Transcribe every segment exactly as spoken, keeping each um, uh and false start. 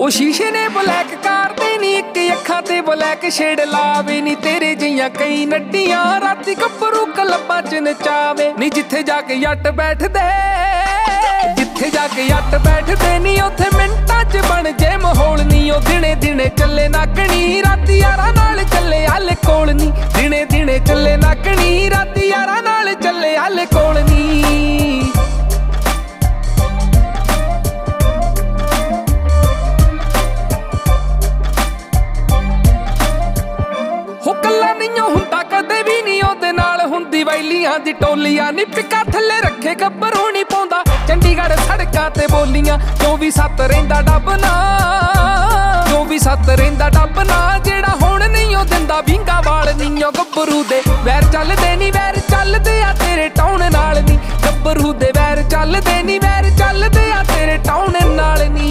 ਉਹ ਸ਼ੀਸ਼ੇ ਨੇ ਬਲੈਕ ਕਰਦੇ ਨੀ, ਇੱਕ ਅੱਖਾਂ ਤੇ ਬਲੈਕ ਸ਼ੇਡ ਲਾਵੇ ਨੀ। ਤੇਰੇ ਜਿਹੀਆਂ ਕਈ ਨੱਡੀਆਂ ਰਾਤੀ ਗੱਭਰੂ ਕਲੱਬਾਂ ਚ ਨਚਾਵੇ ਨੀ। ਜਿੱਥੇ ਜਾ ਕੇ ਜੱਟ ਬੈਠਦੇ ਜਿੱਥੇ ਜਾ ਕੇ ਜੱਟ ਬੈਠਦੇ ਨੀ, ਉੱਥੇ ਮਿੰਟਾਂ ਚ ਬਣ ਜੇ ਮਾਹੌਲ ਨੀ। ਉਹ ਦਿਨੇ ਦਿਨੇ ਚੱਲੇ ਨਾਕਣੀ, ਰਾਤੀ ਯਾਰਾਂ ਨਾਲ ਚੱਲੇ ਹੱਲ ਕੋਲ ਨੀ। ਦਿਨੇ ਦਿਨੇ ਚੱਲੇ ਨਾਕਣੀ, ਰਾਤੀ ਯਾਰਾਂ ਨਾਲ ਚੱਲੇ ਹੱਲ ਕੋਲ ਨੀ। ਹੋ ਕੱਲਾ ਨਹੀਂਓ ਹੁੰਦਾ ਕਦੇ ਵੀ ਨੀ, ਉਹਦੇ ਨਾਲ ਹੁੰਦੀ ਵੈਲੀਆਂ ਦੀ ਟੋਲੀਆਂ ਨੀ। ਪਿੱਕਾ ਥੱਲੇ ਰੱਖੇ ਗੱਭਰੂ ਨੀ ਪਾਉਂਦਾ ਚੰਡੀਗੜ੍ਹ ਸੜਕਾਂ ਤੇ ਬੋਲੀਆਂ। ਚੌਵੀ ਸੱਤ ਰਹਿੰਦਾ ਡੱਬ ਨਾ, ਚੌਵੀ ਸੱਤ ਰਹਿੰਦਾ ਡੱਬ ਨਾ। ਜਿਹੜਾ ਹੁਣ ਨਹੀਂ ਉਹ ਦਿੰਦਾ ਵਿੰਗਾ ਵਾਲ ਨੀ। ਉਹ ਗੱਭਰੂ ਦੇ ਵੈਰ ਚੱਲਦੇ ਨੀ, ਵੈਰ ਚੱਲਦੇ ਆ ਤੇਰੇ ਟਾਉਣ ਨਾਲ ਨੀ। ਗੱਭਰੂ ਦੇ ਵੈਰ ਚੱਲਦੇ ਨੀ, ਵੈਰ ਚੱਲਦੇ ਆ ਤੇਰੇ ਟਾਉਣ ਨਾਲ ਨੀ।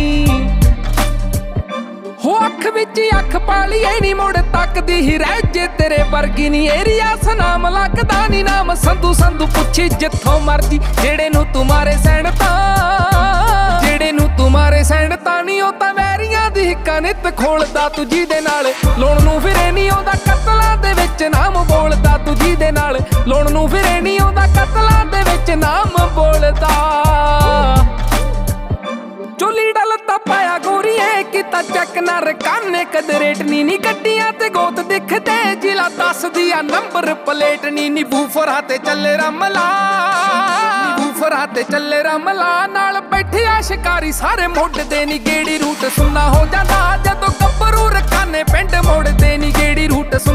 ਹੋ ਅੱਖ ਵਿੱਚ ਅੱਖ ਪਾਲੀ ਐ ਨੀ, ਮੁੜ ਤੱਕਦੀ ਹੀ ਰਹਿ ਜੇ ਤੇਰੇ ਵਰਗੀ ਨੀ। ਏਰੀਆ ਸਨਾਮ ਲੱਗਦਾ ਨੀ, ਨਾਮ ਸੰਧੂ ਸੰਧੂ ਪੁੱਛੀ ਜਿੱਥੋਂ ਮਰਜੀ। ਜਿਹੜੇ ਨੂੰ ਤੂੰ ਮਾਰੇ ਸੈਣ ਤਾਂ ਜਿਹੜੇ ਨੂੰ ਤੂੰ ਮਾਰੇ ਸੈਣ ਤਾਂ ਨੀ, ਉਹ ਤਾਂ ਵੈਰੀਆਂ ਦੀ ਹਿੱਕਾਂ ਨਿੱਤ ਖੋਲਦਾ। ਤੂੰ ਜਿਹਦੇ ਨਾਲ ਲਾਉਣ ਨੂੰ ਫਿਰੇ ਨੀ, ਉਹਦਾ ਕਤਲਾਂ ਦੇ ਵਿੱਚ ਨਾਮ ਬੋਲਦਾ। ਤੂੰ ਜਿਹਦੇ ਨਾਲ ਲਾਉਣ ਨੂੰ ਫਿਰੇ ਨੀ, ਉਹਦਾ ਕਤਲਾਂ ਦੇ ਵਿੱਚ ਨਾਮ ਬੋਲਦਾ। ਚੋਲੀ ਡਲਤਾ ਪਾਇਆ ਗੋਰੀਏ, ਕੀਤਾ ਚੱਕ ਨਾ ਰਕਾਨੇ ਕਦੇ ਰੇਟ ਨੀ। ਨੀ ਗੱਡੀਆਂ ਤੇ ਗੋਤ ਦਿਖਦੇ, ਜ਼ਿਲ੍ਹਾ ਦੱਸਦੀ ਆ ਨੰਬਰ ਪਲੇਟ ਨੀ। ਨੀ ਬੂਫਰਾਂ ਤੇ ਚੱਲੇ ਰਮਲਾ, ਬੂਫਰਾਂ ਤੇ ਚੱਲੇ ਰਮਲਾ। ਨਾਲ ਬੈਠੇ ਆ ਸ਼ਿਕਾਰੀ ਸਾਰੇ ਮੁੱਢਦੇ ਨੀ। ਗੇੜੀ ਰੂਟ ਸੁੰਨਾ ਹੋ ਜਾਂਦਾ ਜਦੋਂ ਗੱਭਰੂ ਰਕਾਨੇ ਪਿੰਡ ਮੋੜਦੇ ਨੀ। ਗੇੜੀ ਰੂਟ